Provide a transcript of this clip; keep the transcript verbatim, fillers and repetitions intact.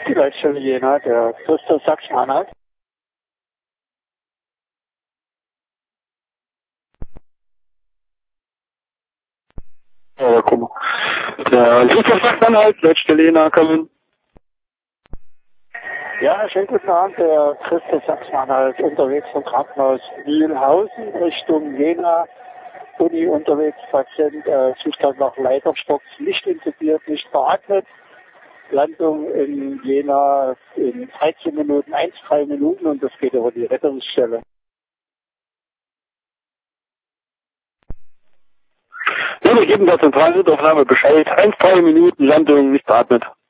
Die Leitstelle Jena, der Christoph Sachsen-Anhalt. Ja, guck mal. Der Christoph Sachsen-Anhalt, Leitstelle Jena, kommen. Ja, schönen guten Abend, der Christoph Sachsen-Anhalt, unterwegs vom Krankenhaus Mühlhausen Richtung Jena. Uni unterwegs, Patient, äh, Zustand nach Leiterstocks, nicht intubiert, nicht beatmet. Landung in Jena in dreizehn Minuten, eins, drei Minuten und das geht über die Rettungsstelle. Ja, wir geben der Zentralnotaufnahme Bescheid. eins, drei Minuten, Landung, nicht beatmet.